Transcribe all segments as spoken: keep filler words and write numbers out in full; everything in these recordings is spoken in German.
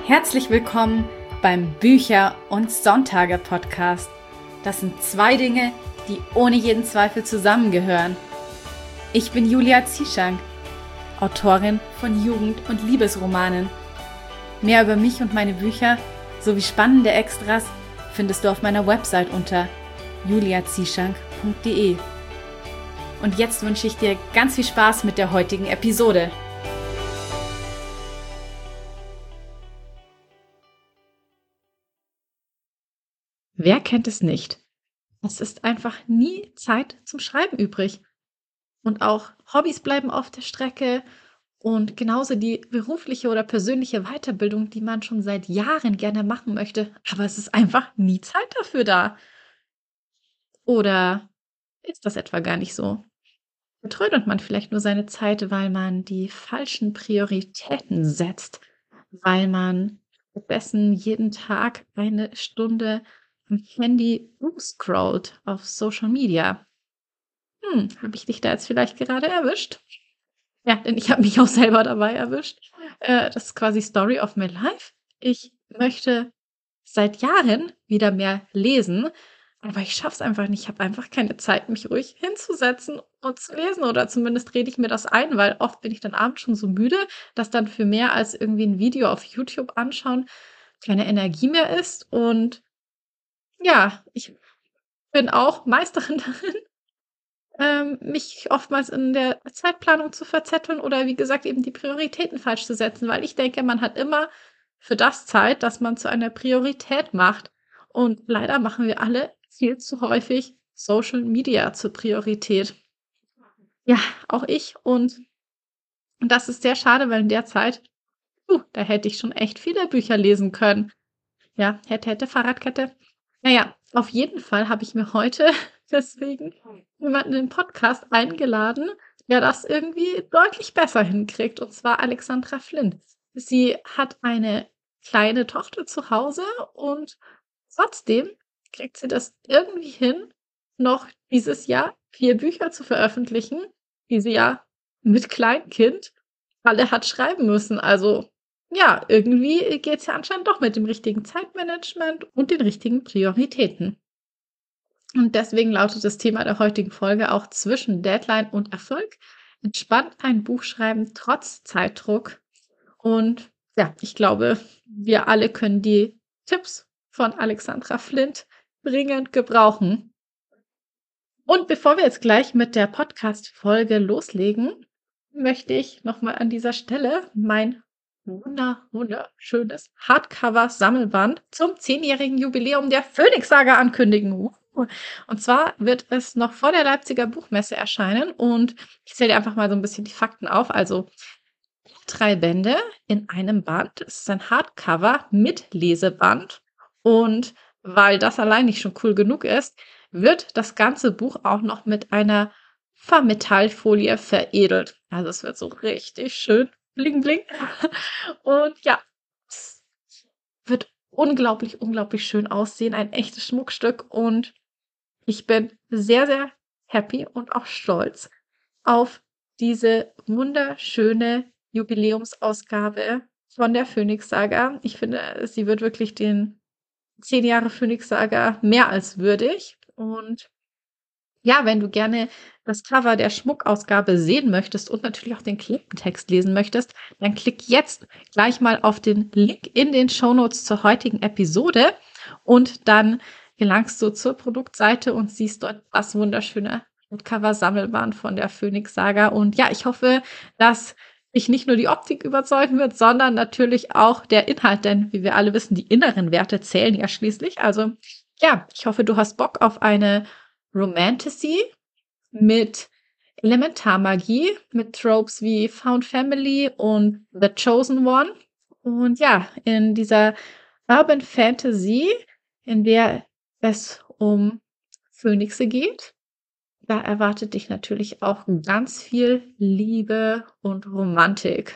Herzlich willkommen beim Bücher- und Sonntage-Podcast. Das sind zwei Dinge, die ohne jeden Zweifel zusammengehören. Ich bin Julia Zieschank, Autorin von Jugend- und Liebesromanen. Mehr über mich und meine Bücher sowie spannende Extras findest du auf meiner Website unter julia zieschank punkt de. Und jetzt wünsche ich dir ganz viel Spaß mit der heutigen Episode. Wer kennt es nicht? Es ist einfach nie Zeit zum Schreiben übrig. Und auch Hobbys bleiben auf der Strecke und genauso die berufliche oder persönliche Weiterbildung, die man schon seit Jahren gerne machen möchte. Aber es ist einfach nie Zeit dafür da. Oder ist das etwa gar nicht so? Vertrödelt man vielleicht nur seine Zeit, weil man die falschen Prioritäten setzt, weil man stattdessen jeden Tag eine Stunde am Handy scrollt auf Social Media. Hm, habe ich dich da jetzt vielleicht gerade erwischt? Ja, denn ich habe mich auch selber dabei erwischt. Äh, das ist quasi Story of my life. Ich möchte seit Jahren wieder mehr lesen, aber ich schaffe es einfach nicht. Ich habe einfach keine Zeit, mich ruhig hinzusetzen und zu lesen. Oder zumindest rede ich mir das ein, weil oft bin ich dann abends schon so müde, dass dann für mehr als irgendwie ein Video auf YouTube anschauen keine Energie mehr ist. Und ja, ich bin auch Meisterin darin, ähm, mich oftmals in der Zeitplanung zu verzetteln oder wie gesagt eben die Prioritäten falsch zu setzen, weil ich denke, man hat immer für das Zeit, dass man zu einer Priorität macht. Und leider machen wir alle viel zu häufig Social Media zur Priorität. Ja, auch ich. Und das ist sehr schade, weil in der Zeit, uh, da hätte ich schon echt viele Bücher lesen können. Ja, hätte, hätte, Fahrradkette. Naja, auf jeden Fall habe ich mir heute deswegen jemanden in den Podcast eingeladen, der das irgendwie deutlich besser hinkriegt, und zwar Alexandra Flint. Sie hat eine kleine Tochter zu Hause und trotzdem kriegt sie das irgendwie hin, noch dieses Jahr vier Bücher zu veröffentlichen, die sie ja mit Kleinkind alle hat schreiben müssen. Also ja, irgendwie geht's ja anscheinend doch mit dem richtigen Zeitmanagement und den richtigen Prioritäten. Und deswegen lautet das Thema der heutigen Folge auch zwischen Deadline und Erfolg. Entspannt ein Buch schreiben trotz Zeitdruck. Und ja, ich glaube, wir alle können die Tipps von Alexandra Flint dringend gebrauchen. Und bevor wir jetzt gleich mit der Podcast-Folge loslegen, möchte ich nochmal an dieser Stelle mein wunder, wunderschönes Hardcover-Sammelband zum zehnjährigen Jubiläum der Phoenix-Saga ankündigen. Und zwar wird es noch vor der Leipziger Buchmesse erscheinen und ich zähle dir einfach mal so ein bisschen die Fakten auf. Also drei Bände in einem Band. Es ist ein Hardcover mit Leseband und weil das allein nicht schon cool genug ist, wird das ganze Buch auch noch mit einer Metallfolie veredelt. Also es wird so richtig schön bling bling. Und ja, es wird unglaublich, unglaublich schön aussehen. Ein echtes Schmuckstück und ich bin sehr, sehr happy und auch stolz auf diese wunderschöne Jubiläumsausgabe von der Phoenix-Saga. Ich finde, sie wird wirklich den zehn Jahre Phoenix-Saga mehr als würdig. Und ja, wenn du gerne das Cover der Schmuckausgabe sehen möchtest und natürlich auch den Klappentext lesen möchtest, dann klick jetzt gleich mal auf den Link in den Shownotes zur heutigen Episode und dann gelangst du zur Produktseite und siehst dort das wunderschöne Cover-Sammelband von der Phoenix-Saga. Und ja, ich hoffe, dass dich nicht nur die Optik überzeugen wird, sondern natürlich auch der Inhalt, denn wie wir alle wissen, die inneren Werte zählen ja schließlich. Also ja, ich hoffe, du hast Bock auf eine Romantasy mit Elementarmagie, mit Tropes wie Found Family und The Chosen One. Und ja, in dieser Urban Fantasy, in der es um Phönixe geht, da erwartet dich natürlich auch ganz viel Liebe und Romantik.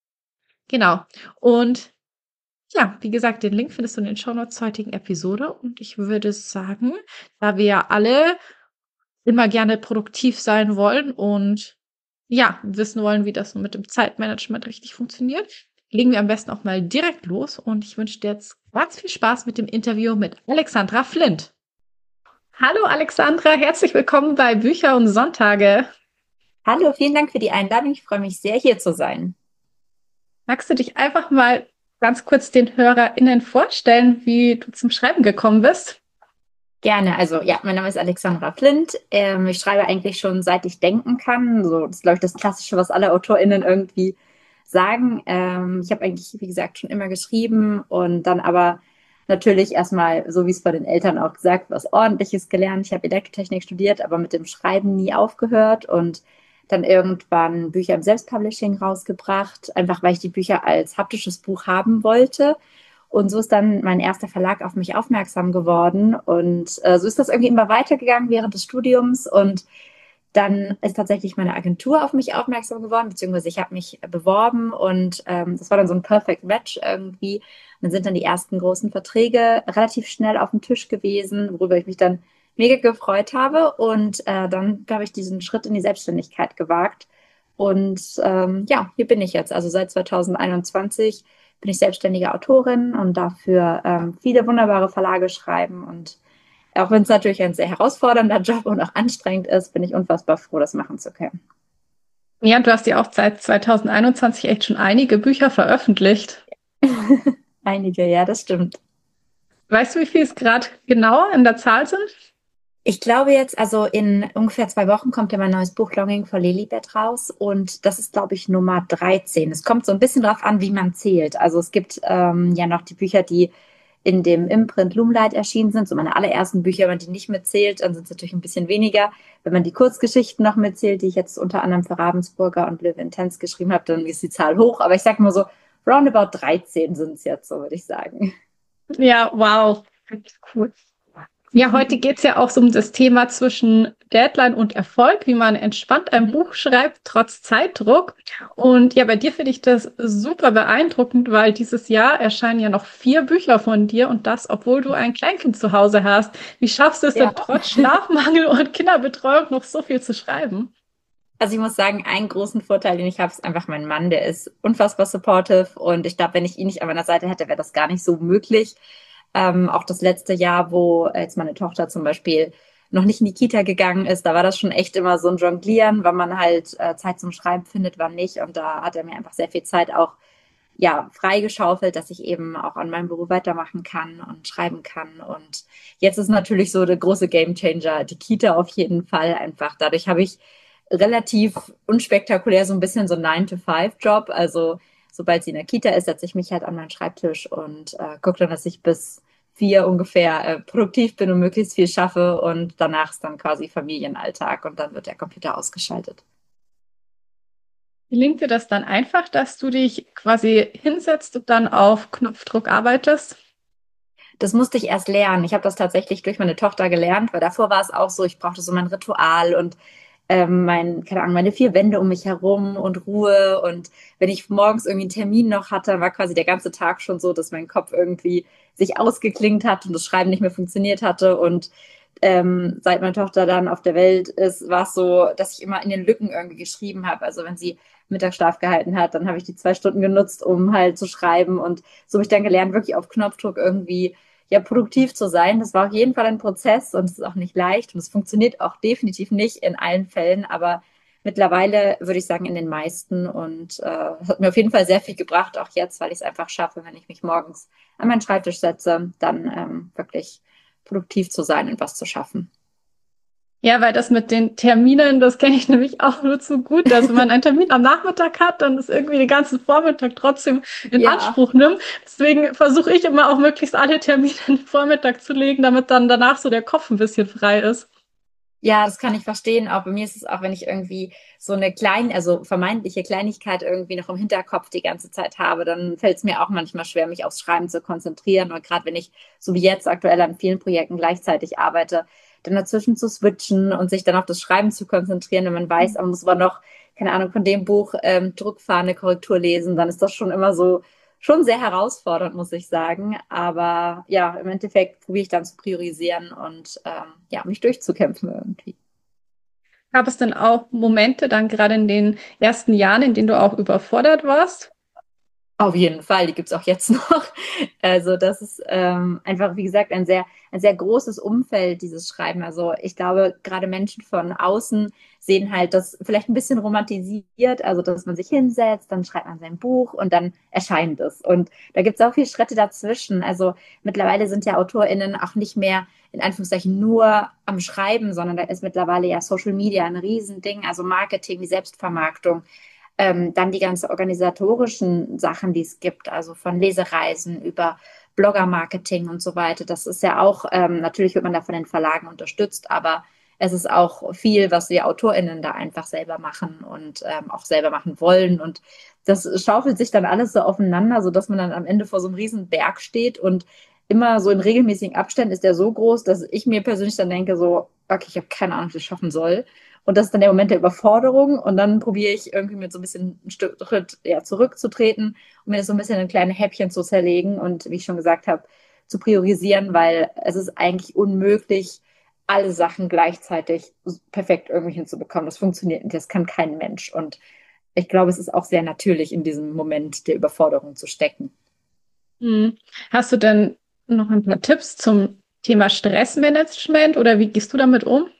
Genau. Und ja, wie gesagt, den Link findest du in den Shownotes zur heutigen Episode. Und ich würde sagen, da wir ja alle immer gerne produktiv sein wollen und ja, wissen wollen, wie das so mit dem Zeitmanagement richtig funktioniert, legen wir am besten auch mal direkt los und ich wünsche dir jetzt ganz viel Spaß mit dem Interview mit Alexandra Flindt. Hallo Alexandra, herzlich willkommen bei Bücher und Sonntage. Hallo, vielen Dank für die Einladung. Ich freue mich sehr, hier zu sein. Magst du dich einfach mal ganz kurz den HörerInnen vorstellen, wie du zum Schreiben gekommen bist? Gerne. Also, ja, mein Name ist Alexandra Flindt. Ähm, ich schreibe eigentlich schon seit ich denken kann. So, das ist, glaube ich, das Klassische, was alle AutorInnen irgendwie sagen. Ähm, ich habe eigentlich, wie gesagt, schon immer geschrieben und dann aber natürlich erstmal, so wie es von den Eltern auch gesagt, was Ordentliches gelernt. Ich habe Elektrotechnik studiert, aber mit dem Schreiben nie aufgehört und dann irgendwann Bücher im Selbstpublishing rausgebracht, einfach weil ich die Bücher als haptisches Buch haben wollte. Und so ist dann mein erster Verlag auf mich aufmerksam geworden. Und äh, so ist das irgendwie immer weitergegangen während des Studiums. Und dann ist tatsächlich meine Agentur auf mich aufmerksam geworden, beziehungsweise ich habe mich beworben und ähm, das war dann so ein Perfect Match irgendwie. Und dann sind dann die ersten großen Verträge relativ schnell auf dem Tisch gewesen, worüber ich mich dann mega gefreut habe. Und äh, dann habe ich diesen Schritt in die Selbstständigkeit gewagt. Und ähm, ja, hier bin ich jetzt. Also seit zwanzig einundzwanzig bin ich selbstständige Autorin und dafür ähm, viele wunderbare Verlage schreiben. Und auch wenn es natürlich ein sehr herausfordernder Job und auch anstrengend ist, bin ich unfassbar froh, das machen zu können. Ja, du hast ja auch seit zwanzig einundzwanzig echt schon einige Bücher veröffentlicht. Einige, ja, das stimmt. Weißt du, wie viel es gerade genau in der Zahl sind? Ich glaube jetzt, also in ungefähr zwei Wochen kommt ja mein neues Buch Longing for Lilibet raus und das ist, glaube ich, Nummer dreizehn. Es kommt so ein bisschen drauf an, wie man zählt. Also es gibt ähm, ja noch die Bücher, die in dem Imprint Loomlight erschienen sind, so meine allerersten Bücher. Wenn man die nicht mitzählt, dann sind es natürlich ein bisschen weniger. Wenn man die Kurzgeschichten noch mitzählt, die ich jetzt unter anderem für Ravensburger und Live Intense geschrieben habe, dann ist die Zahl hoch. Aber ich sage mal so, roundabout dreizehn sind es jetzt, so würde ich sagen. Ja, wow. Cool. Ja, heute geht es ja auch so um das Thema zwischen Deadline und Erfolg, wie man entspannt ein Buch schreibt, trotz Zeitdruck. Und ja, bei dir finde ich das super beeindruckend, weil dieses Jahr erscheinen ja noch vier Bücher von dir und das, obwohl du ein Kleinkind zu Hause hast. Wie schaffst du es denn Ja. trotz Schlafmangel und Kinderbetreuung noch so viel zu schreiben? Also ich muss sagen, einen großen Vorteil, den ich habe, ist einfach mein Mann. Der ist unfassbar supportive und ich glaube, wenn ich ihn nicht an meiner Seite hätte, wäre das gar nicht so möglich. Ähm, auch das letzte Jahr, wo jetzt meine Tochter zum Beispiel noch nicht in die Kita gegangen ist, da war das schon echt immer so ein Jonglieren, wann man halt äh, Zeit zum Schreiben findet, wann nicht. Und da hat er mir einfach sehr viel Zeit auch ja freigeschaufelt, dass ich eben auch an meinem Beruf weitermachen kann und schreiben kann. Und jetzt ist natürlich so der große Gamechanger die Kita auf jeden Fall einfach. Dadurch habe ich relativ unspektakulär so ein bisschen so ein nine to five Job. Also sobald sie in der Kita ist, setze ich mich halt an meinen Schreibtisch und äh, gucke dann, dass ich bis vier ungefähr äh, produktiv bin und möglichst viel schaffe. Und danach ist dann quasi Familienalltag und dann wird der Computer ausgeschaltet. Gelingt dir das dann einfach, dass du dich quasi hinsetzt und dann auf Knopfdruck arbeitest? Das musste ich erst lernen. Ich habe das tatsächlich durch meine Tochter gelernt, weil davor war es auch so, ich brauchte so mein Ritual und ähm, mein, keine Ahnung, meine vier Wände um mich herum und Ruhe. Und wenn ich morgens irgendwie einen Termin noch hatte, war quasi der ganze Tag schon so, dass mein Kopf irgendwie sich ausgeklingt hat und das Schreiben nicht mehr funktioniert hatte. Und ähm, seit meine Tochter dann auf der Welt ist, war es so, dass ich immer in den Lücken irgendwie geschrieben habe. Also wenn sie Mittagsschlaf gehalten hat, dann habe ich die zwei Stunden genutzt, um halt zu schreiben. Und so habe ich dann gelernt, wirklich auf Knopfdruck irgendwie ja produktiv zu sein. Das war auf jeden Fall ein Prozess und es ist auch nicht leicht und es funktioniert auch definitiv nicht in allen Fällen, aber mittlerweile würde ich sagen in den meisten und äh, hat mir auf jeden Fall sehr viel gebracht, auch jetzt, weil ich es einfach schaffe, wenn ich mich morgens an meinen Schreibtisch setze, dann ähm, wirklich produktiv zu sein und was zu schaffen. Ja, weil das mit den Terminen, das kenne ich nämlich auch nur zu gut, dass wenn man einen Termin am Nachmittag hat, dann ist irgendwie den ganzen Vormittag trotzdem in Ja, Anspruch nimmt. Deswegen versuche ich immer auch möglichst alle Termine in den Vormittag zu legen, damit dann danach so der Kopf ein bisschen frei ist. ja, das kann ich verstehen. Auch bei mir ist es auch, wenn ich irgendwie so eine kleine, also vermeintliche Kleinigkeit irgendwie noch im Hinterkopf die ganze Zeit habe, dann fällt es mir auch manchmal schwer, mich aufs Schreiben zu konzentrieren. Und gerade wenn ich, so wie jetzt aktuell an vielen Projekten gleichzeitig arbeite, dann dazwischen zu switchen und sich dann auf das Schreiben zu konzentrieren, wenn man weiß, man muss aber noch, keine Ahnung, von dem Buch ähm, Druckfahne, Korrektur lesen, dann ist das schon immer so schon sehr herausfordernd, muss ich sagen. Aber ja, im Endeffekt probiere ich dann zu priorisieren und ähm, ja, mich durchzukämpfen irgendwie. Gab es denn auch Momente dann gerade in den ersten Jahren, in denen du auch überfordert warst? Auf jeden Fall, die gibt's auch jetzt noch. Also das ist ähm, einfach, wie gesagt, ein sehr, ein sehr großes Umfeld, dieses Schreiben. Also ich glaube, gerade Menschen von außen sehen halt das vielleicht ein bisschen romantisiert, also dass man sich hinsetzt, dann schreibt man sein Buch und dann erscheint es. Und da gibt's auch viele Schritte dazwischen. Also mittlerweile sind ja AutorInnen auch nicht mehr in Anführungszeichen nur am Schreiben, sondern da ist mittlerweile ja Social Media ein Riesending, also Marketing, die Selbstvermarktung. Ähm, dann die ganzen organisatorischen Sachen, die es gibt, also von Lesereisen über Blogger-Marketing und so weiter. Das ist ja auch, ähm, natürlich wird man da von den Verlagen unterstützt, aber es ist auch viel, was wir AutorInnen da einfach selber machen und ähm, auch selber machen wollen. Und das schaufelt sich dann alles so aufeinander, sodass man dann am Ende vor so einem riesen Berg steht und immer so in regelmäßigen Abständen ist der so groß, dass ich mir persönlich dann denke, so, okay, ich habe keine Ahnung, wie ich das schaffen soll. Und das ist dann der Moment der Überforderung. Und dann probiere ich irgendwie mit so ein bisschen ein Schritt ja, zurückzutreten und mir das so ein bisschen in kleine Häppchen zu zerlegen und, wie ich schon gesagt habe, zu priorisieren, weil es ist eigentlich unmöglich, alle Sachen gleichzeitig perfekt irgendwie hinzubekommen. Das funktioniert nicht. Das kann kein Mensch. Und ich glaube, es ist auch sehr natürlich, in diesem Moment der Überforderung zu stecken. Hm. Hast du denn noch ein paar Tipps zum Thema Stressmanagement oder wie gehst du damit um?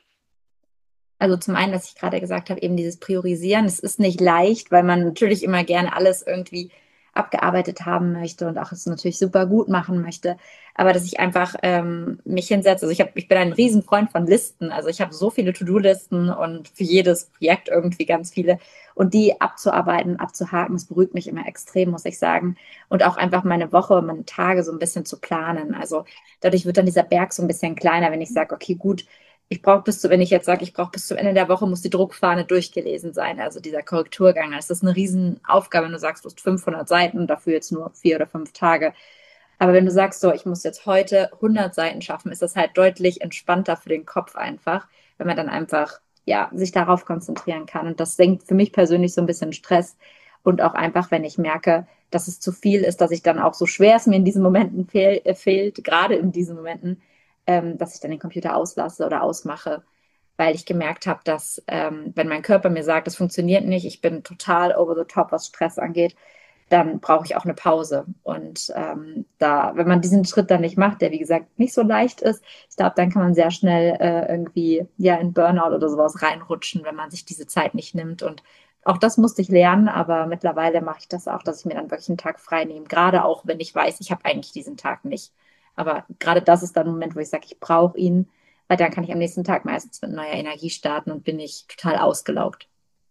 Also zum einen, was ich gerade gesagt habe, eben dieses Priorisieren. Es ist nicht leicht, weil man natürlich immer gerne alles irgendwie abgearbeitet haben möchte und auch es natürlich super gut machen möchte. Aber dass ich einfach ähm, mich hinsetze. Also ich habe, ich bin ein Riesenfreund von Listen. Also ich habe so viele To-Do-Listen und für jedes Projekt irgendwie ganz viele. Und die abzuarbeiten, abzuhaken, das beruhigt mich immer extrem, muss ich sagen. Und auch einfach meine Woche, meine Tage so ein bisschen zu planen. Also dadurch wird dann dieser Berg so ein bisschen kleiner, wenn ich sage, okay, gut, ich brauche bis zu, wenn ich jetzt sage, ich brauche bis zum Ende der Woche, muss die Druckfahne durchgelesen sein, also dieser Korrekturgang. Das ist eine Riesenaufgabe, wenn du sagst, du hast fünfhundert Seiten und dafür jetzt nur vier oder fünf Tage. Aber wenn du sagst, so, ich muss jetzt heute hundert Seiten schaffen, ist das halt deutlich entspannter für den Kopf einfach, wenn man dann einfach, ja, sich darauf konzentrieren kann. Und das senkt für mich persönlich so ein bisschen Stress. Und auch einfach, wenn ich merke, dass es zu viel ist, dass ich dann auch so schwer es mir in diesen Momenten fehl, äh, fehlt, gerade in diesen Momenten, ähm, dass ich dann den Computer auslasse oder ausmache, weil ich gemerkt habe, dass ähm, wenn mein Körper mir sagt, es funktioniert nicht, ich bin total over the top, was Stress angeht, dann brauche ich auch eine Pause. Und ähm, da, wenn man diesen Schritt dann nicht macht, der wie gesagt nicht so leicht ist, ich glaube, dann kann man sehr schnell äh, irgendwie ja in Burnout oder sowas reinrutschen, wenn man sich diese Zeit nicht nimmt. Und auch das musste ich lernen, aber mittlerweile mache ich das auch, dass ich mir dann wirklich einen Tag frei nehme. Gerade auch, wenn ich weiß, ich habe eigentlich diesen Tag nicht. Aber gerade das ist dann ein Moment, wo ich sage, ich brauche ihn, weil dann kann ich am nächsten Tag meistens mit neuer Energie starten und bin ich total ausgelaugt.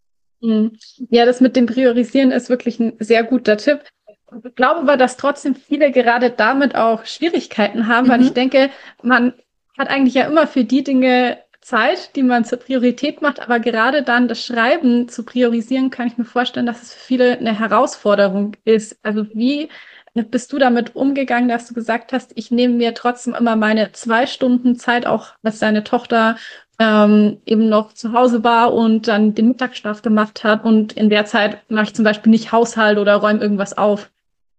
Hm. Ja, das mit dem Priorisieren ist wirklich ein sehr guter Tipp. Ich glaube aber, dass trotzdem viele gerade damit auch Schwierigkeiten haben, weil ich Mhm. denke, man hat eigentlich ja immer für die Dinge Zeit, die man zur Priorität macht, aber gerade dann das Schreiben zu priorisieren, kann ich mir vorstellen, dass es für viele eine Herausforderung ist. Also wie bist du damit umgegangen, dass du gesagt hast, ich nehme mir trotzdem immer meine zwei Stunden Zeit, auch als deine Tochter ähm, eben noch zu Hause war und dann den Mittagsschlaf gemacht hat und in der Zeit mache ich zum Beispiel nicht Haushalt oder räume irgendwas auf.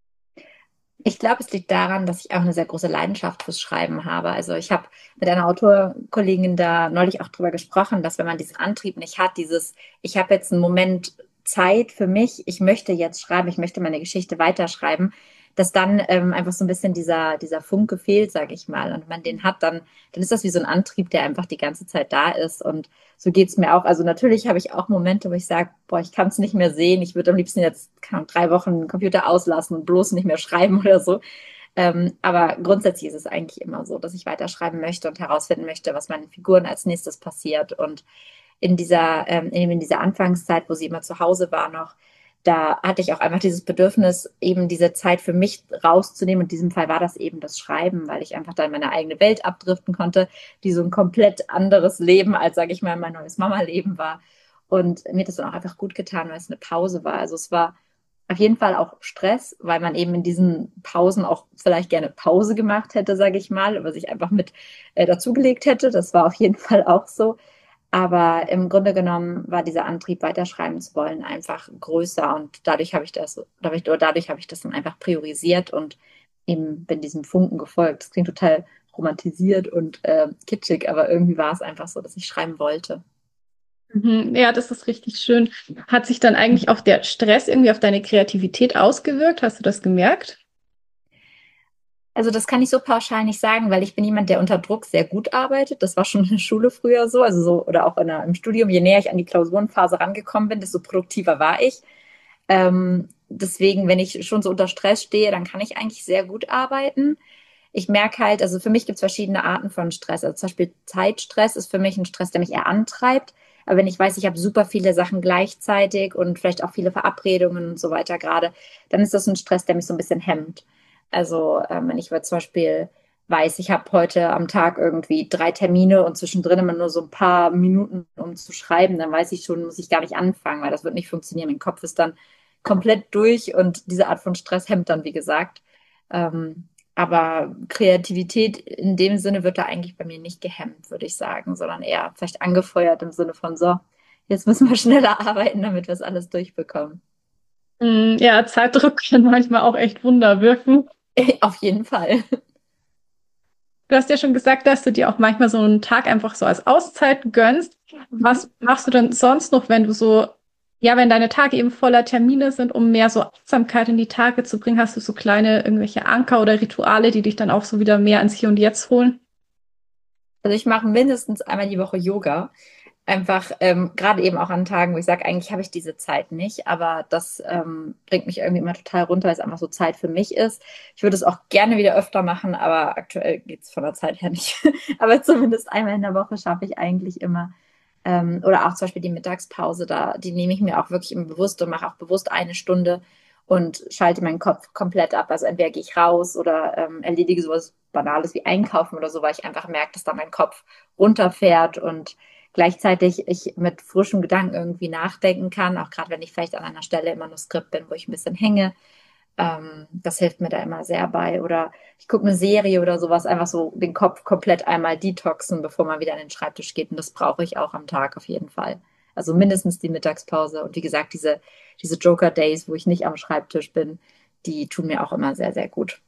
Ich glaube, es liegt daran, dass ich auch eine sehr große Leidenschaft fürs Schreiben habe. Also ich habe mit einer Autorkollegin da neulich auch drüber gesprochen, dass wenn man diesen Antrieb nicht hat, dieses, ich habe jetzt einen Moment Zeit für mich, ich möchte jetzt schreiben, ich möchte meine Geschichte weiterschreiben, dass dann ähm, einfach so ein bisschen dieser, dieser Funke fehlt, sage ich mal. Und wenn man den hat, dann, dann ist das wie so ein Antrieb, der einfach die ganze Zeit da ist. Und so geht's mir auch. Also natürlich habe ich auch Momente, wo ich sage, boah, ich kann es nicht mehr sehen. Ich würde am liebsten jetzt keine Ahnung, drei Wochen den Computer auslassen und bloß nicht mehr schreiben oder so. Ähm, aber grundsätzlich ist es eigentlich immer so, dass ich weiterschreiben möchte und herausfinden möchte, was meinen Figuren als nächstes passiert. Und in dieser, ähm, in dieser Anfangszeit, wo sie immer zu Hause war noch, da hatte ich auch einfach dieses Bedürfnis, eben diese Zeit für mich rauszunehmen. Und in diesem Fall war das eben das Schreiben, weil ich einfach da in meine eigene Welt abdriften konnte, die so ein komplett anderes Leben als, sage ich mal, mein neues Mama-Leben war. Und mir hat das dann auch einfach gut getan, weil es eine Pause war. Also es war auf jeden Fall auch Stress, weil man eben in diesen Pausen auch vielleicht gerne Pause gemacht hätte, sage ich mal, aber sich einfach mit äh, dazugelegt hätte. Das war auf jeden Fall auch so. Aber im Grunde genommen war dieser Antrieb, weiterschreiben zu wollen, einfach größer. Und dadurch habe ich das, dadurch, dadurch habe ich das dann einfach priorisiert und eben bin diesem Funken gefolgt. Das klingt total romantisiert und äh, kitschig, aber irgendwie war es einfach so, dass ich schreiben wollte. Mhm. Ja, das ist richtig schön. Hat sich dann eigentlich auch der Stress irgendwie auf deine Kreativität ausgewirkt? Hast du das gemerkt? Also das kann ich so pauschal nicht sagen, weil ich bin jemand, der unter Druck sehr gut arbeitet. Das war schon in der Schule früher so, also so oder auch in der, im Studium. Je näher ich an die Klausurenphase rangekommen bin, desto produktiver war ich. Ähm, deswegen, wenn ich schon so unter Stress stehe, dann kann ich eigentlich sehr gut arbeiten. Ich merke halt, also für mich gibt es verschiedene Arten von Stress. Also zum Beispiel Zeitstress ist für mich ein Stress, der mich eher antreibt. Aber wenn ich weiß, ich habe super viele Sachen gleichzeitig und vielleicht auch viele Verabredungen und so weiter gerade, dann ist das ein Stress, der mich so ein bisschen hemmt. Also ähm, wenn ich zum Beispiel weiß, ich habe heute am Tag irgendwie drei Termine und zwischendrin immer nur so ein paar Minuten, um zu schreiben, dann weiß ich schon, muss ich gar nicht anfangen, weil das wird nicht funktionieren. Mein Kopf ist dann komplett durch und diese Art von Stress hemmt dann, wie gesagt. Ähm, aber Kreativität in dem Sinne wird da eigentlich bei mir nicht gehemmt, würde ich sagen, sondern eher vielleicht angefeuert im Sinne von so, jetzt müssen wir schneller arbeiten, damit wir es alles durchbekommen. Mm, ja, Zeitdruck kann manchmal auch echt Wunder wirken. Auf jeden Fall. Du hast ja schon gesagt, dass du dir auch manchmal so einen Tag einfach so als Auszeit gönnst. Was machst du denn sonst noch, wenn du so, ja, wenn deine Tage eben voller Termine sind, um mehr so Achtsamkeit in die Tage zu bringen? Hast du so kleine irgendwelche Anker oder Rituale, die dich dann auch so wieder mehr ins Hier und Jetzt holen? Also ich mache mindestens einmal die Woche Yoga. Einfach, ähm, gerade eben auch an Tagen, wo ich sage, eigentlich habe ich diese Zeit nicht, aber das ähm, bringt mich irgendwie immer total runter, weil es einfach so Zeit für mich ist. Ich würde es auch gerne wieder öfter machen, aber aktuell geht es von der Zeit her nicht. Aber zumindest einmal in der Woche schaffe ich eigentlich immer. Ähm, oder auch zum Beispiel die Mittagspause, da, die nehme ich mir auch wirklich immer bewusst und mache auch bewusst eine Stunde und schalte meinen Kopf komplett ab. Also entweder gehe ich raus oder ähm, erledige sowas Banales wie Einkaufen oder so, weil ich einfach merke, dass da mein Kopf runterfährt und gleichzeitig ich mit frischem Gedanken irgendwie nachdenken kann, auch gerade wenn ich vielleicht an einer Stelle im Manuskript bin, wo ich ein bisschen hänge. Ähm, das hilft mir da immer sehr bei. Oder ich gucke eine Serie oder sowas, einfach so den Kopf komplett einmal detoxen, bevor man wieder an den Schreibtisch geht. Und das brauche ich auch am Tag auf jeden Fall. Also mindestens die Mittagspause. Und wie gesagt, diese, diese Joker-Days, wo ich nicht am Schreibtisch bin, die tun mir auch immer sehr, sehr gut.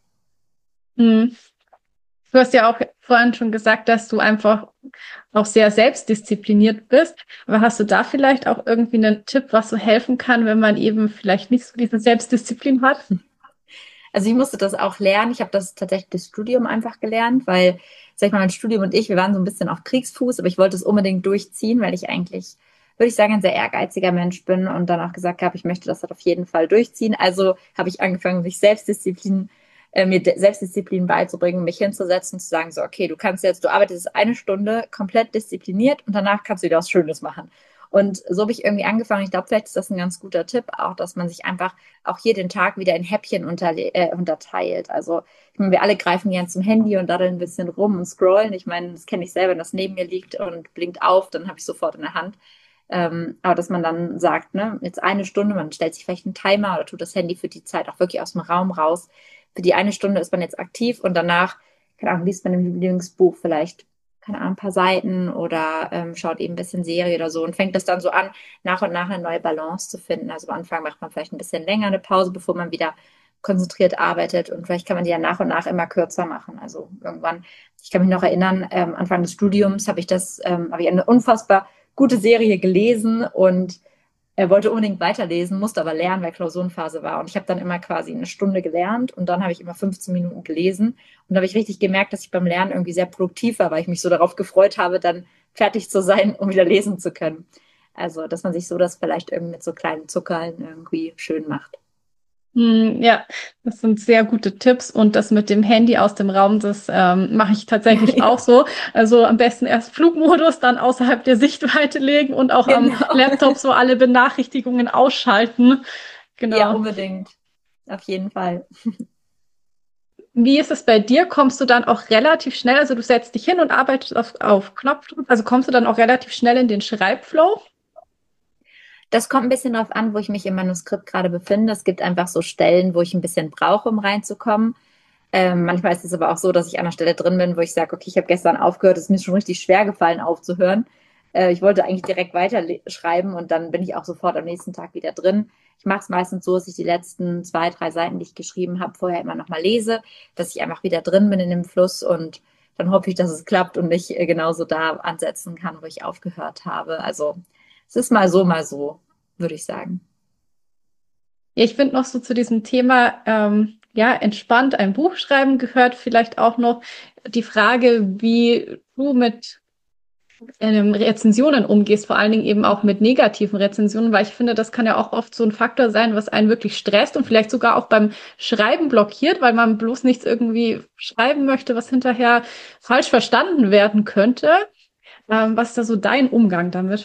Hm. Du hast ja auch vorhin schon gesagt, dass du einfach auch sehr selbstdiszipliniert bist. Aber hast du da vielleicht auch irgendwie einen Tipp, was so helfen kann, wenn man eben vielleicht nicht so diese Selbstdisziplin hat? Also ich musste das auch lernen. Ich habe das tatsächlich das Studium einfach gelernt, weil, sag ich mal, mein Studium und ich, wir waren so ein bisschen auf Kriegsfuß, aber ich wollte es unbedingt durchziehen, weil ich eigentlich, würde ich sagen, ein sehr ehrgeiziger Mensch bin und dann auch gesagt habe, ich möchte das halt auf jeden Fall durchziehen. Also habe ich angefangen, mich Selbstdisziplin, äh, mir Selbstdisziplin beizubringen, mich hinzusetzen und zu sagen, so, okay, du kannst jetzt, du arbeitest eine Stunde komplett diszipliniert und danach kannst du wieder was Schönes machen. Und so habe ich irgendwie angefangen. Ich glaube, vielleicht ist das ein ganz guter Tipp, auch, dass man sich einfach auch hier den Tag wieder in Häppchen unter, äh, unterteilt. Also, ich meine, wir alle greifen gern zum Handy und daddeln ein bisschen rum und scrollen. Ich meine, das kenne ich selber, wenn das neben mir liegt und blinkt auf, dann habe ich sofort in der Hand. Ähm, aber dass man dann sagt, ne, jetzt eine Stunde, man stellt sich vielleicht einen Timer oder tut das Handy für die Zeit auch wirklich aus dem Raum raus. Für die eine Stunde ist man jetzt aktiv und danach, keine Ahnung, liest man im Lieblingsbuch vielleicht, keine Ahnung, ein paar Seiten oder ähm, schaut eben ein bisschen Serie oder so und fängt das dann so an, nach und nach eine neue Balance zu finden. Also am Anfang macht man vielleicht ein bisschen länger eine Pause, bevor man wieder konzentriert arbeitet und vielleicht kann man die ja nach und nach immer kürzer machen. Also irgendwann, ich kann mich noch erinnern, ähm, Anfang des Studiums habe ich das, ähm, habe ich eine unfassbar gute Serie gelesen und er wollte unbedingt weiterlesen, musste aber lernen, weil Klausurenphase war. Und ich habe dann immer quasi eine Stunde gelernt und dann habe ich immer fünfzehn Minuten gelesen. Und da habe ich richtig gemerkt, dass ich beim Lernen irgendwie sehr produktiv war, weil ich mich so darauf gefreut habe, dann fertig zu sein, um wieder lesen zu können. Also, dass man sich so das vielleicht irgendwie mit so kleinen Zuckern irgendwie schön macht. Hm, ja, das sind sehr gute Tipps und das mit dem Handy aus dem Raum, das ähm, mache ich tatsächlich Ja, auch so. Also am besten erst Flugmodus, dann außerhalb der Sichtweite legen und auch am genau. Laptop so alle Benachrichtigungen ausschalten. Ja, Genau. unbedingt. Auf jeden Fall. Wie ist es bei dir? Kommst du dann auch relativ schnell, also du setzt dich hin und arbeitest auf, auf Knopfdruck, also kommst du dann auch relativ schnell in den Schreibflow? Das kommt ein bisschen darauf an, wo ich mich im Manuskript gerade befinde. Es gibt einfach so Stellen, wo ich ein bisschen brauche, um reinzukommen. Ähm, manchmal ist es aber auch so, dass ich an einer Stelle drin bin, wo ich sage, okay, ich habe gestern aufgehört, es ist mir schon richtig schwer gefallen, aufzuhören. Äh, ich wollte eigentlich direkt weiterschreiben und dann bin ich auch sofort am nächsten Tag wieder drin. Ich mache es meistens so, dass ich die letzten zwei, drei Seiten, die ich geschrieben habe, vorher immer nochmal lese, dass ich einfach wieder drin bin in dem Fluss und dann hoffe ich, dass es klappt und ich äh, genauso da ansetzen kann, wo ich aufgehört habe. Also es ist mal so, mal so, würde ich sagen. Ja, ich finde noch so zu diesem Thema, ähm, ja, entspannt ein Buch schreiben gehört vielleicht auch noch die Frage, wie du mit ähm, Rezensionen umgehst, vor allen Dingen eben auch mit negativen Rezensionen, weil ich finde, das kann ja auch oft so ein Faktor sein, was einen wirklich stresst und vielleicht sogar auch beim Schreiben blockiert, weil man bloß nichts irgendwie schreiben möchte, was hinterher falsch verstanden werden könnte. Ähm, was ist da so dein Umgang damit?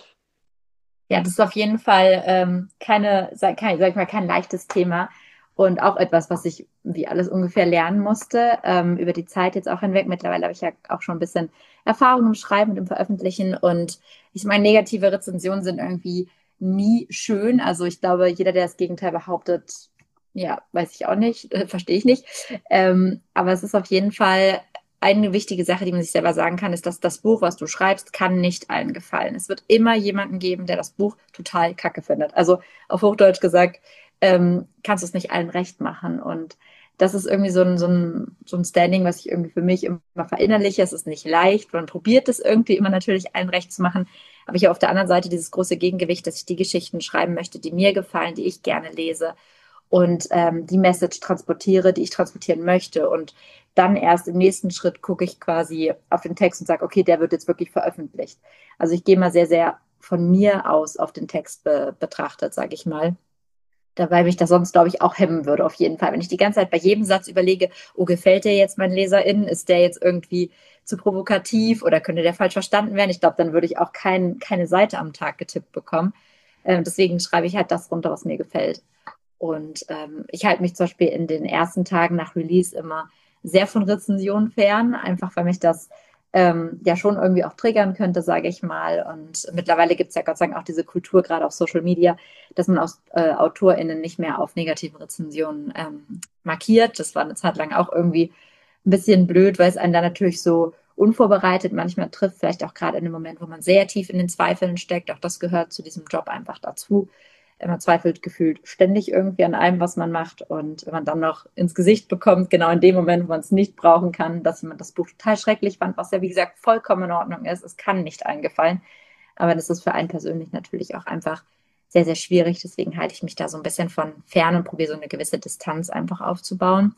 Ja, das ist auf jeden Fall ähm, keine, sag, kein, sag ich mal, kein leichtes Thema und auch etwas, was ich wie alles ungefähr lernen musste, ähm, über die Zeit jetzt auch hinweg. Mittlerweile habe ich ja auch schon ein bisschen Erfahrung im Schreiben und im Veröffentlichen und ich meine, negative Rezensionen sind irgendwie nie schön. Also ich glaube, jeder, der das Gegenteil behauptet, ja, weiß ich auch nicht, äh, verstehe ich nicht. Ähm, aber es ist auf jeden Fall eine wichtige Sache, die man sich selber sagen kann, ist, dass das Buch, was du schreibst, kann nicht allen gefallen. Es wird immer jemanden geben, der das Buch total kacke findet. Also auf Hochdeutsch gesagt, ähm, kannst du es nicht allen recht machen. Und das ist irgendwie so ein, so ein, so ein Standing, was ich irgendwie für mich immer verinnerliche. Es ist nicht leicht. Man probiert es irgendwie immer natürlich allen recht zu machen. Aber ich habe auf der anderen Seite dieses große Gegengewicht, dass ich die Geschichten schreiben möchte, die mir gefallen, die ich gerne lese und ähm, die Message transportiere, die ich transportieren möchte. Und dann erst im nächsten Schritt gucke ich quasi auf den Text und sage, okay, der wird jetzt wirklich veröffentlicht. Also ich gehe mal sehr, sehr von mir aus auf den Text be betrachtet, sage ich mal. Dabei mich das sonst, glaube ich, auch hemmen würde, auf jeden Fall. Wenn ich die ganze Zeit bei jedem Satz überlege, oh, gefällt der jetzt meinen LeserInnen? Ist der jetzt irgendwie zu provokativ oder könnte der falsch verstanden werden? Ich glaube, dann würde ich auch kein, keine Seite am Tag getippt bekommen. Ähm, deswegen schreibe ich halt das runter, was mir gefällt. Und ähm, ich halte mich zum Beispiel in den ersten Tagen nach Release immer sehr von Rezensionen fern, einfach weil mich das ähm, ja schon irgendwie auch triggern könnte, sage ich mal. Und mittlerweile gibt es ja Gott sei Dank auch diese Kultur, gerade auf Social Media, dass man aus äh, AutorInnen nicht mehr auf negative Rezensionen ähm, markiert. Das war eine Zeit lang auch irgendwie ein bisschen blöd, weil es einen da natürlich so unvorbereitet manchmal trifft, vielleicht auch gerade in einem Moment, wo man sehr tief in den Zweifeln steckt. Auch das gehört zu diesem Job einfach dazu. Man zweifelt gefühlt ständig irgendwie an allem, was man macht. Und wenn man dann noch ins Gesicht bekommt, genau in dem Moment, wo man es nicht brauchen kann, dass jemand das Buch total schrecklich fand, was ja, wie gesagt, vollkommen in Ordnung ist. Es kann nicht eingefallen. Aber das ist für einen persönlich natürlich auch einfach sehr, sehr schwierig. Deswegen halte ich mich da so ein bisschen von fern und probiere so eine gewisse Distanz einfach aufzubauen.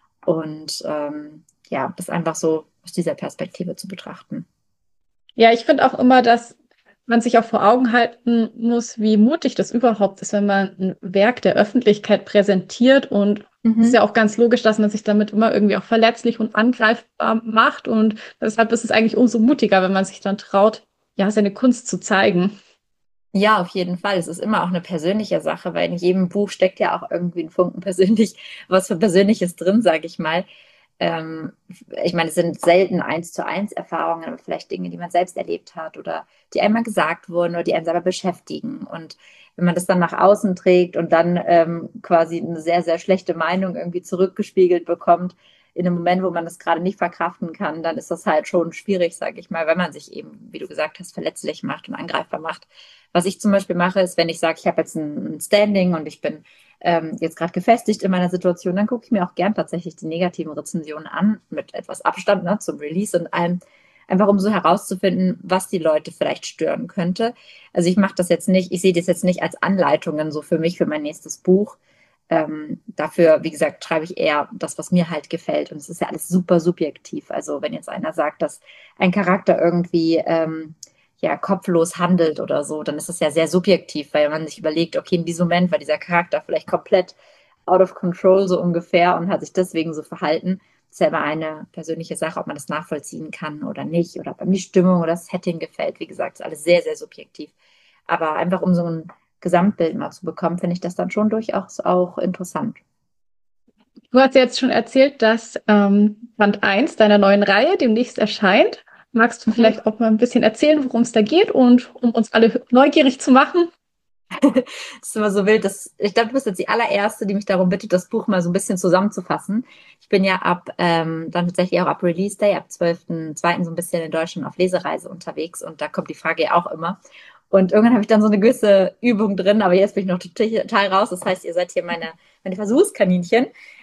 Und ähm, ja, das einfach so aus dieser Perspektive zu betrachten. Ja, ich finde auch immer, dass man sich auch vor Augen halten muss, wie mutig das überhaupt ist, wenn man ein Werk der Öffentlichkeit präsentiert. Und es ist Mhm. ja auch ganz logisch, dass man sich damit immer irgendwie auch verletzlich und angreifbar macht. Und deshalb ist es eigentlich umso mutiger, wenn man sich dann traut, ja, seine Kunst zu zeigen. Ja, auf jeden Fall. Es ist immer auch eine persönliche Sache, weil in jedem Buch steckt ja auch irgendwie ein Funken persönlich, was für Persönliches drin, sage ich mal. Ähm, ich meine, es sind selten eins zu eins Erfahrungen, aber vielleicht Dinge, die man selbst erlebt hat oder die einmal gesagt wurden oder die einen selber beschäftigen. Und wenn man das dann nach außen trägt und dann ähm, quasi eine sehr, sehr schlechte Meinung irgendwie zurückgespiegelt bekommt, in einem Moment, wo man das gerade nicht verkraften kann, dann ist das halt schon schwierig, sage ich mal, wenn man sich eben, wie du gesagt hast, verletzlich macht und angreifbar macht. Was ich zum Beispiel mache, ist, wenn ich sage, ich habe jetzt ein Standing und ich bin ähm, jetzt gerade gefestigt in meiner Situation, dann gucke ich mir auch gern tatsächlich die negativen Rezensionen an, mit etwas Abstand, ne, zum Release und allem, einfach um so herauszufinden, was die Leute vielleicht stören könnte. Also ich mache das jetzt nicht, ich sehe das jetzt nicht als Anleitungen so für mich, für mein nächstes Buch. Ähm, dafür, wie gesagt, schreibe ich eher das, was mir halt gefällt. Und es ist ja alles super subjektiv. Also wenn jetzt einer sagt, dass ein Charakter irgendwie ähm, ja, kopflos handelt oder so, dann ist das ja sehr subjektiv, weil man sich überlegt, okay, in diesem Moment war dieser Charakter vielleicht komplett out of control so ungefähr und hat sich deswegen so verhalten. Das ist ja immer eine persönliche Sache, ob man das nachvollziehen kann oder nicht oder ob einem die Stimmung oder das Setting gefällt. Wie gesagt, ist alles sehr, sehr subjektiv. Aber einfach um so ein Gesamtbild mal zu bekommen, finde ich das dann schon durchaus auch interessant. Du hast jetzt schon erzählt, dass ähm, Band eins deiner neuen Reihe demnächst erscheint. Magst du Mhm. vielleicht auch mal ein bisschen erzählen, worum es da geht und um uns alle neugierig zu machen? Das ist immer so wild. Dass, ich glaube, du bist jetzt die allererste, die mich darum bittet, das Buch mal so ein bisschen zusammenzufassen. Ich bin ja ab, ähm, dann tatsächlich auch ab Release Day, ab zwölften zweiten so ein bisschen in Deutschland auf Lesereise unterwegs und da kommt die Frage ja auch immer. Und irgendwann habe ich dann so eine gewisse Übung drin, aber jetzt bin ich noch total, total raus. Das heißt, ihr seid hier meine, meine Versuchskaninchen.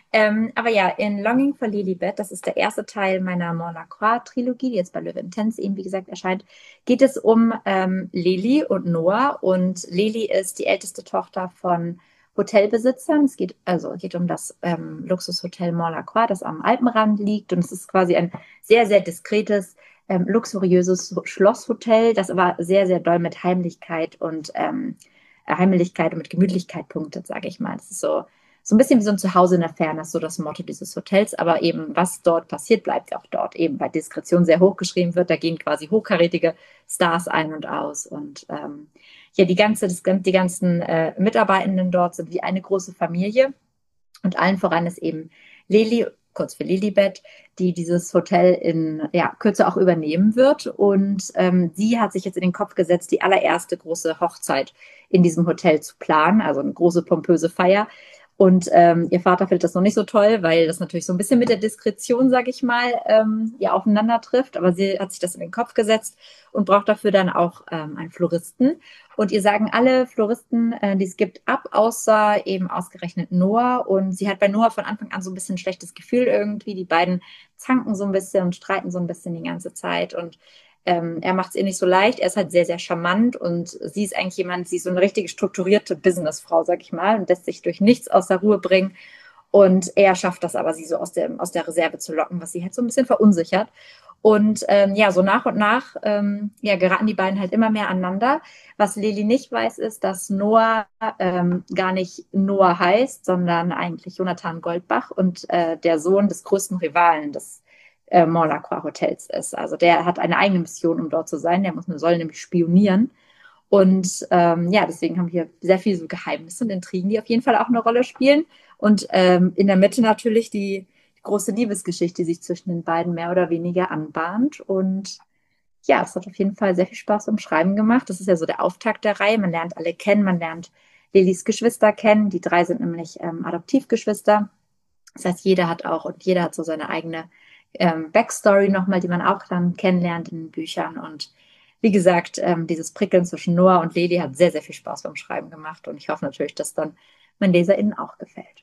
Ähm, aber ja, in Longing for Lilibet, das ist der erste Teil meiner Mont Lacroix-Trilogie, die jetzt bei Löwe Intense eben, wie gesagt, erscheint, geht es um ähm, Lili und Noah. Und Lili ist die älteste Tochter von Hotelbesitzern. Es geht also geht um das ähm, Luxushotel Mont Lacroix, das am Alpenrand liegt. Und es ist quasi ein sehr, sehr diskretes, ähm, luxuriöses Schlosshotel, das aber sehr, sehr doll mit Heimlichkeit und ähm, Heimlichkeit und mit Gemütlichkeit punktet, sage ich mal. Es ist so so ein bisschen wie so ein Zuhause in der Ferne, ist so das Motto dieses Hotels. Aber eben, was dort passiert, bleibt auch dort. Eben, weil Diskretion sehr hoch geschrieben wird. Da gehen quasi hochkarätige Stars ein und aus. Und ähm, ja, die, ganze, das, die ganzen äh, Mitarbeitenden dort sind wie eine große Familie. Und allen voran ist eben Lili, kurz für Lilibet, die dieses Hotel in ja, Kürze auch übernehmen wird. Und ähm, sie hat sich jetzt in den Kopf gesetzt, die allererste große Hochzeit in diesem Hotel zu planen. Also eine große, pompöse Feier. Und ähm, ihr Vater findet das noch nicht so toll, weil das natürlich so ein bisschen mit der Diskretion, sag ich mal, ähm, ja aufeinander trifft. Aber sie hat sich das in den Kopf gesetzt und braucht dafür dann auch ähm, einen Floristen. Und ihr sagen alle Floristen, äh, die es gibt, ab, außer eben ausgerechnet Noah. Und sie hat bei Noah von Anfang an so ein bisschen ein schlechtes Gefühl irgendwie. Die beiden zanken so ein bisschen und streiten so ein bisschen die ganze Zeit. Und ähm, er macht es ihr nicht so leicht. Er ist halt sehr, sehr charmant und sie ist eigentlich jemand, sie ist so eine richtige strukturierte Businessfrau, sag ich mal, und lässt sich durch nichts aus der Ruhe bringen. Und er schafft das aber, sie so aus der, aus der Reserve zu locken, was sie halt so ein bisschen verunsichert. Und ähm, ja, so nach und nach ähm, ja, geraten die beiden halt immer mehr aneinander. Was Lili nicht weiß, ist, dass Noah ähm, gar nicht Noah heißt, sondern eigentlich Jonathan Goldbach und äh, der Sohn des größten Rivalen des äh, Mont Lacroix Hotels ist. Also der hat eine eigene Mission, um dort zu sein. Der muss, soll nämlich spionieren. Und ähm, ja, deswegen haben wir sehr viele so Geheimnisse und Intrigen, die auf jeden Fall auch eine Rolle spielen. Und ähm, in der Mitte natürlich die, die große Liebesgeschichte, die sich zwischen den beiden mehr oder weniger anbahnt. Und ja, es hat auf jeden Fall sehr viel Spaß beim Schreiben gemacht. Das ist ja so der Auftakt der Reihe. Man lernt alle kennen, man lernt Lilis Geschwister kennen. Die drei sind nämlich ähm, Adoptivgeschwister. Das heißt, jeder hat auch und jeder hat so seine eigene ähm, Backstory nochmal, die man auch dann kennenlernt in den Büchern. Und wie gesagt, ähm, dieses Prickeln zwischen Noah und Lili hat sehr, sehr viel Spaß beim Schreiben gemacht. Und ich hoffe natürlich, dass dann meinen LeserInnen auch gefällt.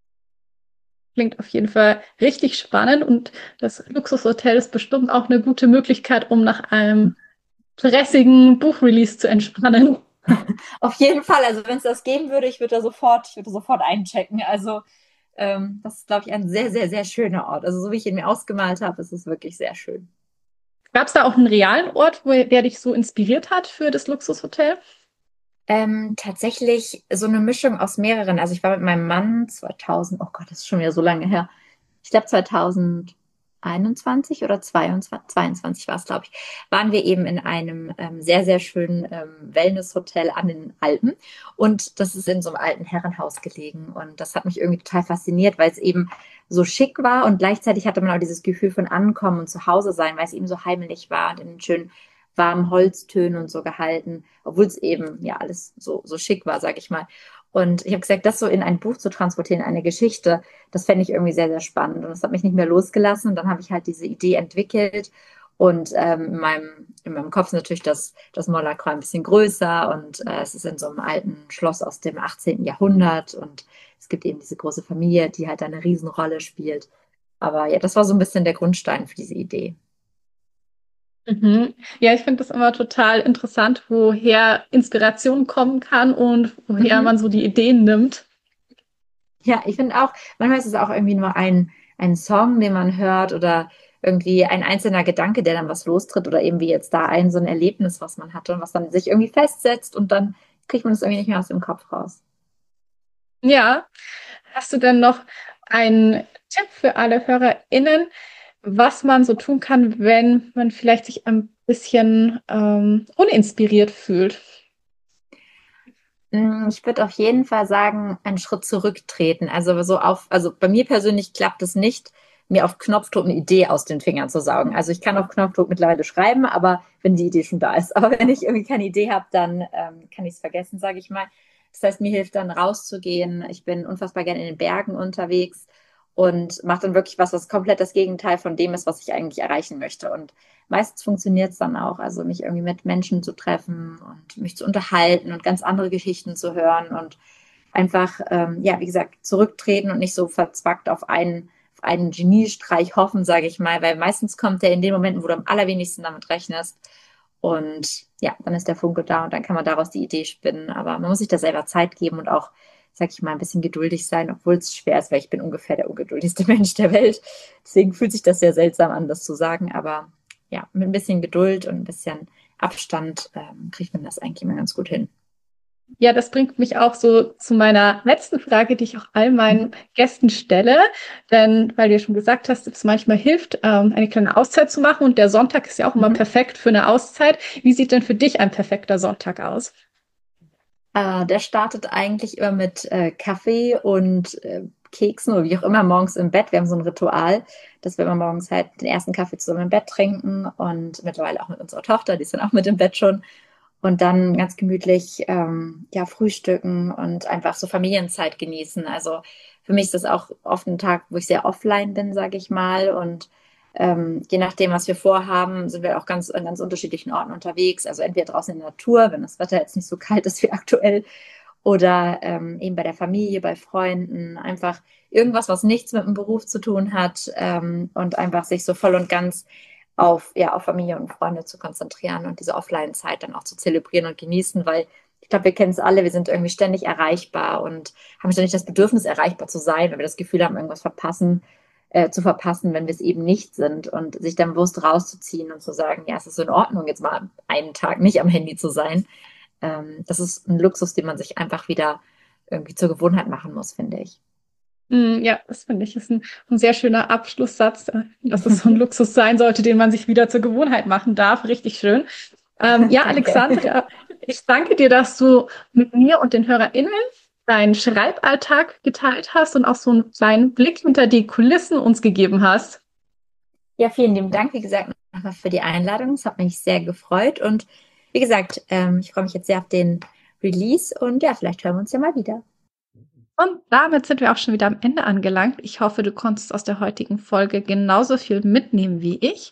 Klingt auf jeden Fall richtig spannend und das Luxushotel ist bestimmt auch eine gute Möglichkeit, um nach einem stressigen Buchrelease zu entspannen. Auf jeden Fall, also wenn es das geben würde, ich würde da sofort, ich würde sofort einchecken. Also ähm, das ist, glaube ich, ein sehr, sehr, sehr schöner Ort. Also so wie ich ihn mir ausgemalt habe, ist es wirklich sehr schön. Gab es da auch einen realen Ort, wo, der dich so inspiriert hat für das Luxushotel? Ähm, tatsächlich so eine Mischung aus mehreren. Also ich war mit meinem Mann zweitausend, oh Gott, das ist schon wieder so lange her. Ich glaube zweitausendeinundzwanzig oder zweiundzwanzig, zweiundzwanzig war es, glaube ich, waren wir eben in einem ähm, sehr, sehr schönen ähm, Wellnesshotel an den Alpen. Und das ist in so einem alten Herrenhaus gelegen. Und das hat mich irgendwie total fasziniert, weil es eben so schick war und gleichzeitig hatte man auch dieses Gefühl von Ankommen und zu Hause sein, weil es eben so heimelig war und in den schönen warmen Holztönen und so gehalten, obwohl es eben ja alles so, so schick war, sag ich mal. Und ich habe gesagt, das so in ein Buch zu transportieren, eine Geschichte, das fände ich irgendwie sehr, sehr spannend. Und das hat mich nicht mehr losgelassen. Und dann habe ich halt diese Idee entwickelt. Und ähm, in, meinem, in meinem Kopf ist natürlich das, das Mont Lacroix ein bisschen größer. Und äh, es ist in so einem alten Schloss aus dem achtzehnten. Jahrhundert. Und es gibt eben diese große Familie, die halt eine Riesenrolle spielt. Aber ja, das war so ein bisschen der Grundstein für diese Idee. Mhm. Ja, ich finde das immer total interessant, woher Inspiration kommen kann und woher Mhm. man so die Ideen nimmt. Ja, ich finde auch, manchmal ist es auch irgendwie nur ein, ein Song, den man hört oder irgendwie ein einzelner Gedanke, der dann was lostritt oder eben wie jetzt da ein so ein Erlebnis, was man hatte und was dann sich irgendwie festsetzt und dann kriegt man das irgendwie nicht mehr aus dem Kopf raus. Ja, hast du denn noch einen Tipp für alle HörerInnen, was man so tun kann, wenn man vielleicht sich ein bisschen ähm, uninspiriert fühlt? Mm, Ich würde auf jeden Fall sagen, einen Schritt zurücktreten. Also so auf, also bei mir persönlich klappt es nicht, mir auf Knopfdruck eine Idee aus den Fingern zu saugen. Also ich kann auf Knopfdruck mittlerweile schreiben, aber wenn die Idee schon da ist. Aber wenn ich irgendwie keine Idee habe, dann ähm, kann ich es vergessen, sage ich mal. Das heißt, mir hilft dann rauszugehen. Ich bin unfassbar gerne in den Bergen unterwegs und mache dann wirklich was, was komplett das Gegenteil von dem ist, was ich eigentlich erreichen möchte. Und meistens funktioniert es dann auch, also mich irgendwie mit Menschen zu treffen und mich zu unterhalten und ganz andere Geschichten zu hören und einfach, ähm, ja, wie gesagt, zurücktreten und nicht so verzwackt auf einen, auf einen Geniestreich hoffen, sage ich mal, weil meistens kommt der in den Momenten, wo du am allerwenigsten damit rechnest. Und ja, dann ist der Funke da und dann kann man daraus die Idee spinnen. Aber man muss sich da selber Zeit geben und auch, sag ich mal, ein bisschen geduldig sein, obwohl es schwer ist, weil ich bin ungefähr der ungeduldigste Mensch der Welt. Deswegen fühlt sich das sehr seltsam an, das zu sagen. Aber ja, mit ein bisschen Geduld und ein bisschen Abstand ähm, kriegt man das eigentlich immer ganz gut hin. Ja, das bringt mich auch so zu meiner letzten Frage, die ich auch all meinen Gästen stelle. Denn, weil du ja schon gesagt hast, es manchmal hilft, ähm, eine kleine Auszeit zu machen. Und der Sonntag ist ja auch immer Mhm. perfekt für eine Auszeit. Wie sieht denn für dich ein perfekter Sonntag aus? Äh, der startet eigentlich immer mit äh, Kaffee und äh, Keksen oder wie auch immer morgens im Bett. Wir haben so ein Ritual, dass wir immer morgens halt den ersten Kaffee zusammen im Bett trinken und mittlerweile auch mit unserer Tochter, die ist dann auch mit im Bett schon. Und dann ganz gemütlich ähm, ja, frühstücken und einfach so Familienzeit genießen. Also für mich ist das auch oft ein Tag, wo ich sehr offline bin, sage ich mal. Und ähm, je nachdem, was wir vorhaben, sind wir auch ganz an ganz unterschiedlichen Orten unterwegs. Also entweder draußen in der Natur, wenn das Wetter jetzt nicht so kalt ist wie aktuell, oder ähm, eben bei der Familie, bei Freunden. Einfach irgendwas, was nichts mit dem Beruf zu tun hat ähm, und einfach sich so voll und ganz auf, ja, auf Familie und Freunde zu konzentrieren und diese Offline-Zeit dann auch zu zelebrieren und genießen, weil ich glaube, wir kennen es alle, wir sind irgendwie ständig erreichbar und haben ständig das Bedürfnis, erreichbar zu sein, weil wir das Gefühl haben, irgendwas verpassen, äh, zu verpassen, wenn wir es eben nicht sind und sich dann bewusst rauszuziehen und zu sagen, ja, es ist in Ordnung, jetzt mal einen Tag nicht am Handy zu sein. Ähm, das ist ein Luxus, den man sich einfach wieder irgendwie zur Gewohnheit machen muss, finde ich. Mm, Ja, das finde ich ist ein, ein sehr schöner Abschlusssatz, äh, dass es so ein Luxus sein sollte, den man sich wieder zur Gewohnheit machen darf. Richtig schön. Ähm, ja, Danke. Alexandra, ich danke dir, dass du mit mir und den HörerInnen deinen Schreiballtag geteilt hast und auch so einen kleinen Blick hinter die Kulissen uns gegeben hast. Ja, vielen lieben Dank, wie gesagt, nochmal für die Einladung. Es hat mich sehr gefreut. Und wie gesagt, ähm, ich freue mich jetzt sehr auf den Release und ja, vielleicht hören wir uns ja mal wieder. Und damit sind wir auch schon wieder am Ende angelangt. Ich hoffe, du konntest aus der heutigen Folge genauso viel mitnehmen wie ich.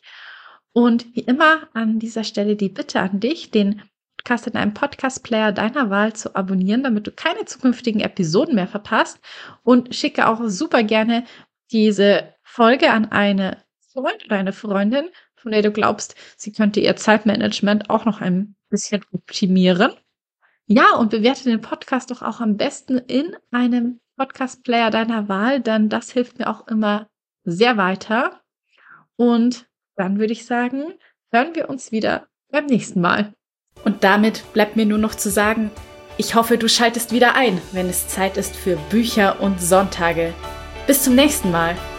Und wie immer an dieser Stelle die Bitte an dich, den Podcast in einem Podcast-Player deiner Wahl zu abonnieren, damit du keine zukünftigen Episoden mehr verpasst. Und schicke auch super gerne diese Folge an eine Freund oder eine Freundin, von der du glaubst, sie könnte ihr Zeitmanagement auch noch ein bisschen optimieren. Ja, und bewerte den Podcast doch auch am besten in einem Podcast-Player deiner Wahl, denn das hilft mir auch immer sehr weiter. Und dann würde ich sagen, hören wir uns wieder beim nächsten Mal. Und damit bleibt mir nur noch zu sagen, ich hoffe, du schaltest wieder ein, wenn es Zeit ist für Bücher und Sonntage. Bis zum nächsten Mal.